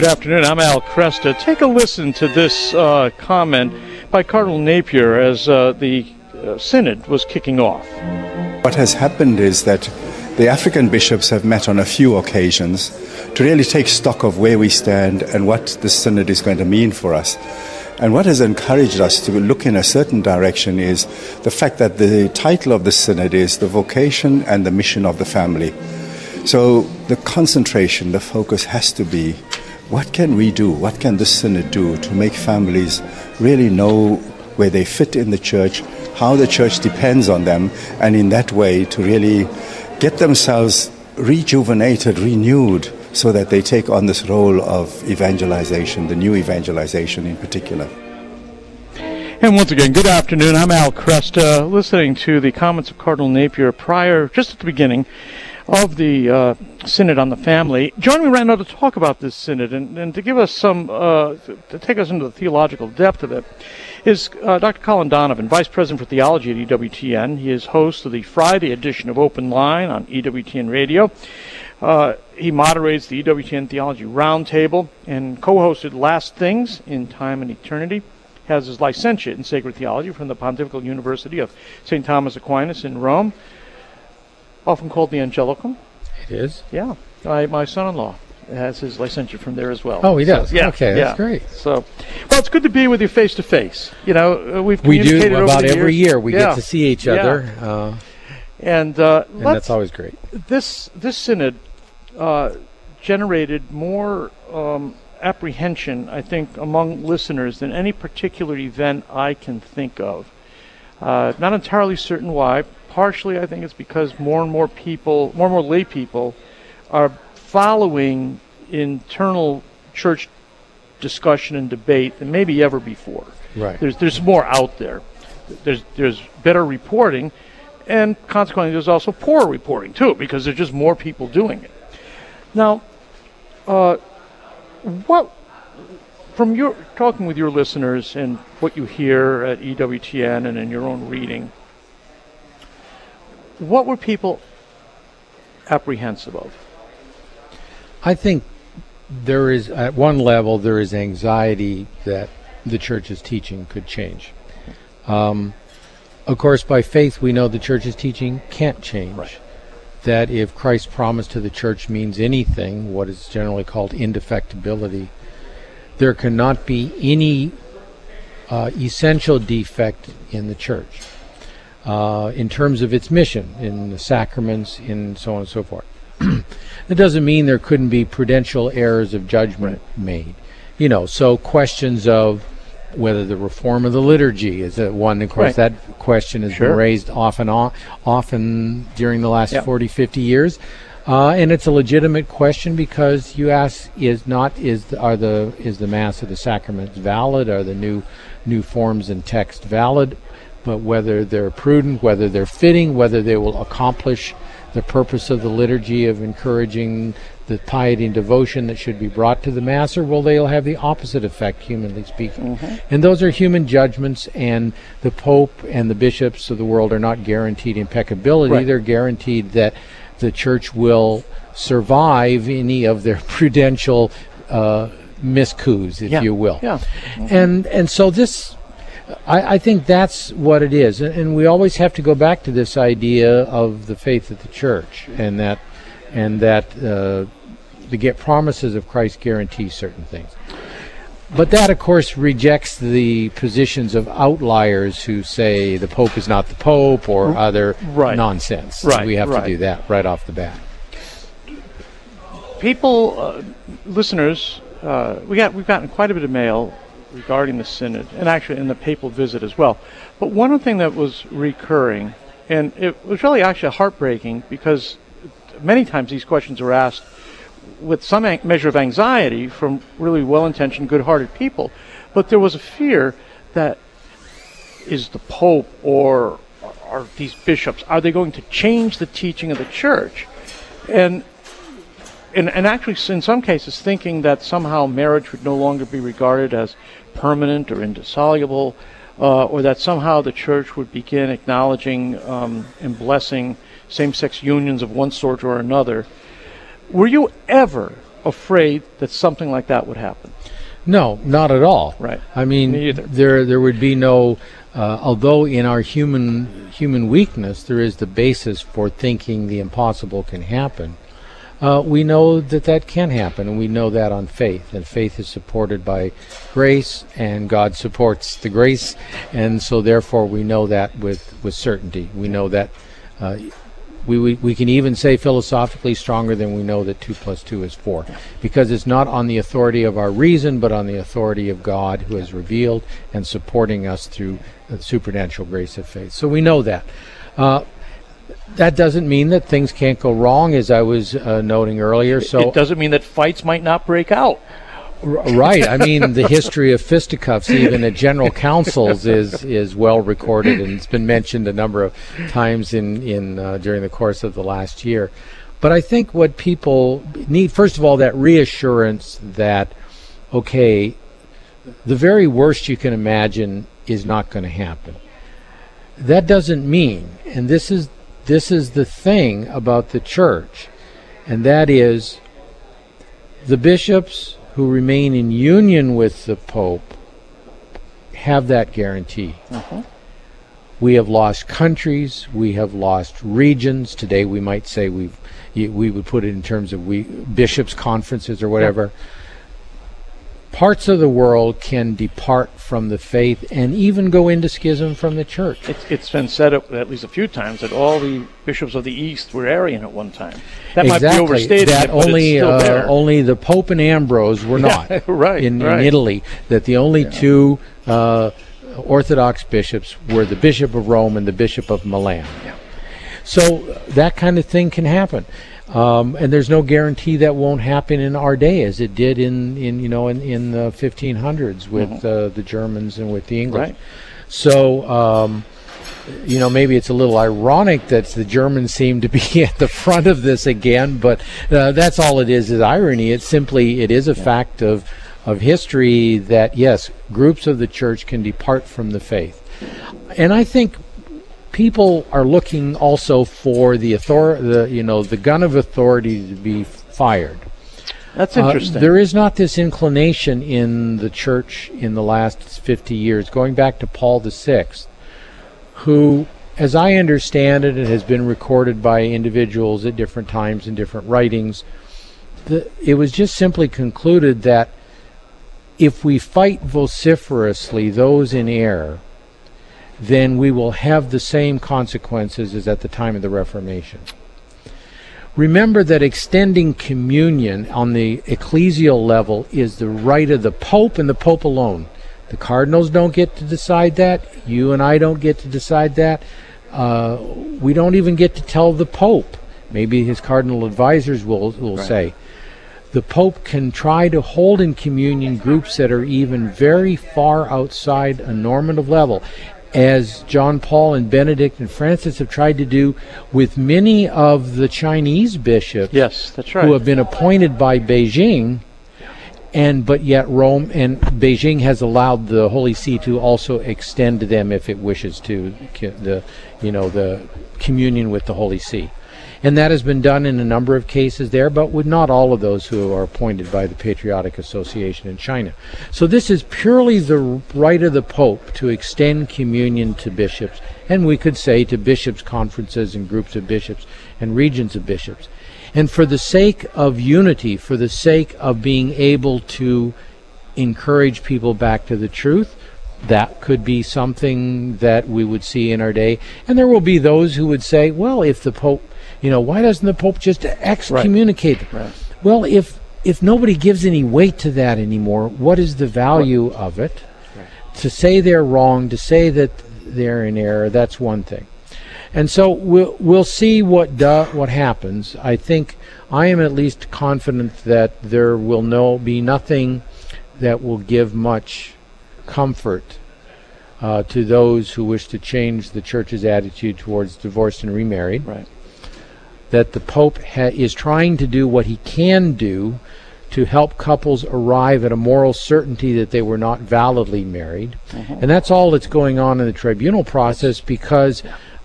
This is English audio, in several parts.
Good afternoon. I'm Al Cresta. Take a listen to this comment by Cardinal Napier as the Synod was kicking off. What has happened is that the African bishops have met on a few occasions to really take stock of where we stand and what the Synod is going to mean for us. And what has encouraged us to look in a certain direction is the fact that the title of the Synod is The Vocation and the Mission of the Family. So the concentration, the focus has to be, what can we do, what can the Synod do to make families really know where they fit in the church, how the church depends on them, and in that way to really get themselves rejuvenated, renewed, so that they take on this role of evangelization, the new evangelization in particular. And once again, good afternoon. I'm Al Cresta, listening to the comments of Cardinal Napier prior, just at the beginning of the Synod on the Family. Joining me right now to talk about this Synod and to give us some, to take us into the theological depth of it, is Dr. Colin Donovan, Vice President for Theology at EWTN. He is host of the Friday edition of Open Line on EWTN Radio. He moderates the EWTN Theology Roundtable and co-hosted Last Things in Time and Eternity. Has his licentiate in Sacred Theology from the Pontifical University of St. Thomas Aquinas in Rome, often called the Angelicum. It is? Yeah. My son-in-law has his licentiate from there as well. Oh, he does? So, yeah, okay, that's great. So, well, it's good to be with you face-to-face. You know, we do about every year. We get to see each other. And that's always great. This Synod generated more apprehension, I think, among listeners than any particular event I can think of. Not entirely certain why. Partially, I think it's because more and more people, more and more lay people, are following internal church discussion and debate than maybe ever before. Right. There's more out there. There's better reporting, and consequently, there's also poor reporting too, because there's just more people doing it. Now, what from your talking with your listeners and what you hear at EWTN and in your own reading, what were people apprehensive of? I think there is, at one level, there is anxiety that the church's teaching could change. Of course, by faith, we know the church's teaching can't change. Right. That if Christ's promise to the church means anything, what is generally called indefectibility, there cannot be any essential defect in the church in terms of its mission, in the sacraments, in so on and so forth. It doesn't mean there couldn't be prudential errors of judgment made. You know, so questions of whether the reform of the liturgy is one. Of course, that question has been raised often during the last 40, 50 years. And it's a legitimate question because you ask, is the Mass of the Sacraments valid? Are the new forms and text valid? But whether they're prudent, whether they're fitting, whether they will accomplish the purpose of the liturgy of encouraging the piety and devotion that should be brought to the Mass, or will they'll have the opposite effect, humanly speaking? Mm-hmm. And those are human judgments, and the Pope and the bishops of the world are not guaranteed impeccability. Right. They're guaranteed that the Church will survive any of their prudential miscues, if you will. Yeah. Mm-hmm. And so this, I think that's what it is. And we always have to go back to this idea of the faith of the Church, and that the promises of Christ guarantee certain things. But that, of course, rejects the positions of outliers who say the Pope is not the Pope or other nonsense. Right. We have to do that right off the bat. People, listeners, we've gotten quite a bit of mail regarding the Synod, and actually in the papal visit as well. But one thing that was recurring, and it was really actually heartbreaking, because many times these questions were asked with some measure of anxiety from really well-intentioned, good-hearted people. But there was a fear that, is the Pope or are these bishops, are they going to change the teaching of the Church? And actually, in some cases, thinking that somehow marriage would no longer be regarded as permanent or indissoluble, or that somehow the Church would begin acknowledging and blessing same-sex unions of one sort or another. Were you ever afraid that something like that would happen. No, not at all. Right. I mean, Me either. there would be no. Although in our human weakness there is the basis for thinking the impossible can happen, we know that can happen, and we know that on faith. And faith is supported by grace, and God supports the grace, and so therefore we know that with certainty. We know that we can even say philosophically stronger than we know that 2 + 2 is 4, because it's not on the authority of our reason, but on the authority of God, who has revealed and supporting us through the supernatural grace of faith. So we know that. That doesn't mean that things can't go wrong, as I was noting earlier. So it doesn't mean that fights might not break out. Right. I mean, the history of fisticuffs, even at general councils, is well recorded, and it's been mentioned a number of times in during the course of the last year. But I think what people need, first of all, that reassurance that, okay, the very worst you can imagine is not going to happen. That doesn't mean, and this is the thing about the church, and that is the bishops who remain in union with the Pope have that guarantee. We have lost countries, we have lost regions. Today we might say we would put it in terms of bishops' conferences or whatever. Parts of the world can depart from the faith and even go into schism from the church. It's been said at least a few times that all the bishops of the East were Arian at one time. That might be overstated, that but only, it's still there. only the Pope and Ambrose were not. In Italy, that the only two Orthodox bishops were the Bishop of Rome and the Bishop of Milan. So that kind of thing can happen. And there's no guarantee that won't happen in our day, as it did in the 1500s with the Germans and with the English. Right. So maybe it's a little ironic that the Germans seem to be at the front of this again, but that's all it is irony. It's simply, it is a fact of history that yes, groups of the church can depart from the faith, and I think people are looking also for the gun of authority to be fired. That's interesting. There is not this inclination in the church in the last 50 years, going back to Paul VI, who, as I understand it, has been recorded by individuals at different times in different writings. It was just simply concluded that if we fight vociferously those in error, then we will have the same consequences as at the time of the Reformation. Remember that extending communion on the ecclesial level is the right of the Pope and the Pope alone. The cardinals don't get to decide that. You and I don't get to decide that. We don't even get to tell the Pope. Maybe his cardinal advisors will say. The Pope can try to hold in communion groups that are even very far outside a normative level, as John Paul and Benedict and Francis have tried to do with many of the Chinese bishops. Yes, that's right. Who have been appointed by Beijing, but yet Rome and Beijing has allowed the Holy See to also extend to them, if it wishes to, the communion with the Holy See. And that has been done in a number of cases there, but with not all of those who are appointed by the Patriotic Association in China. So this is purely the right of the Pope to extend communion to bishops, and we could say to bishops' conferences and groups of bishops and regions of bishops. And for the sake of unity, for the sake of being able to encourage people back to the truth, that could be something that we would see in our day. And there will be those who would say, well, if the Pope, why doesn't the Pope just excommunicate them? Right. Well, if nobody gives any weight to that anymore, what is the value of it? Right. To say they're wrong, to say that they're in error, that's one thing. And so we'll see what happens. I think I am at least confident that there will be nothing that will give much comfort to those who wish to change the Church's attitude towards divorced and remarried. Right. That the Pope is trying to do what he can do to help couples arrive at a moral certainty that they were not validly married. And that's all that's going on in the tribunal process, because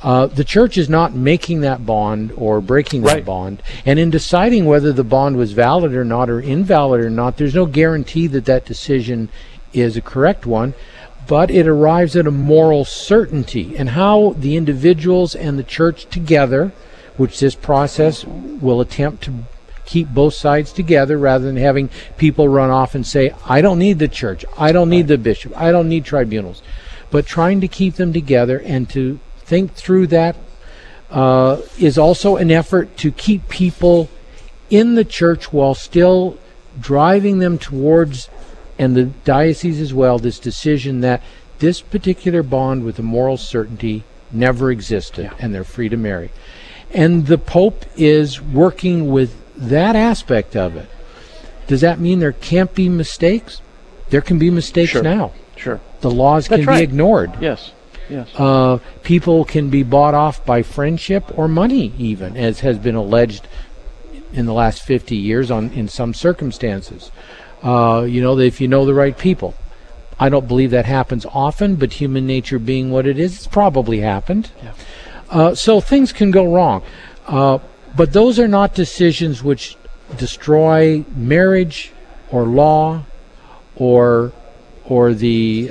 The church is not making that bond or breaking that Right. bond. And in deciding whether the bond was valid or not or invalid or not, there's no guarantee that that decision is a correct one, but it arrives at a moral certainty. And how the individuals and the church together, which this process will attempt to keep both sides together rather than having people run off and say, I don't need the church, I don't need the bishop, I don't need tribunals. But trying to keep them together and to think through that is also an effort to keep people in the church while still driving them towards, and the diocese as well, this decision that this particular bond with a moral certainty never existed, and they're free to marry. And the Pope is working with that aspect of it. Does that mean there can't be mistakes? There can be mistakes Sure. now. Sure. The laws That's can right. be ignored. Yes. Yes. People can be bought off by friendship or money, even, as has been alleged in the last 50 years in some circumstances. If you know the right people. I don't believe that happens often, but human nature being what it is, it's probably happened. Yeah. So things can go wrong. But those are not decisions which destroy marriage or law or the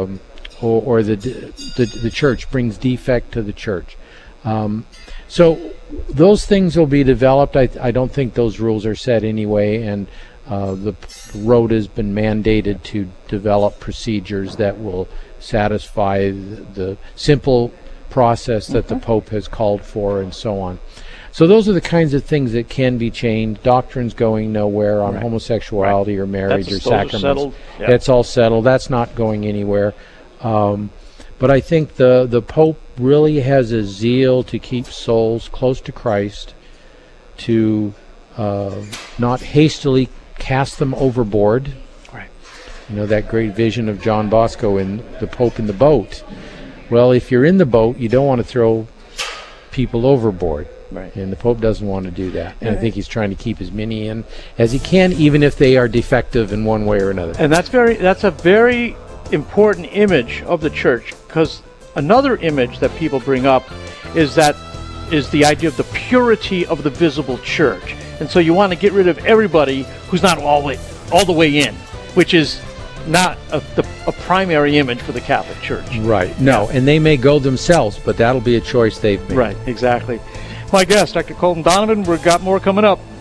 church, brings defect to the church. So those things will be developed. I don't think those rules are set anyway, and the road has been mandated to develop procedures that will satisfy the simple process that the Pope has called for, and so on. So those are the kinds of things that can be changed. Doctrine's going nowhere on homosexuality or marriage or Those are sacraments. settled. Yeah. That's all settled. That's not going anywhere. But I think the Pope really has a zeal to keep souls close to Christ, to not hastily cast them overboard. Right. You know, that great vision of John Bosco in The Pope in the Boat. Well, if you're in the boat, you don't want to throw people overboard. Right. And the Pope doesn't want to do that. And I think he's trying to keep as many in as he can, even if they are defective in one way or another. And that's a very important image of the church, because another image that people bring up is the idea of the purity of the visible church. And so you want to get rid of everybody who's not all the way in, which is not a primary image for the Catholic Church. Right. No, and they may go themselves, but that'll be a choice they've made. Right, exactly. My guest, Dr. Colton Donovan. We've got more coming up.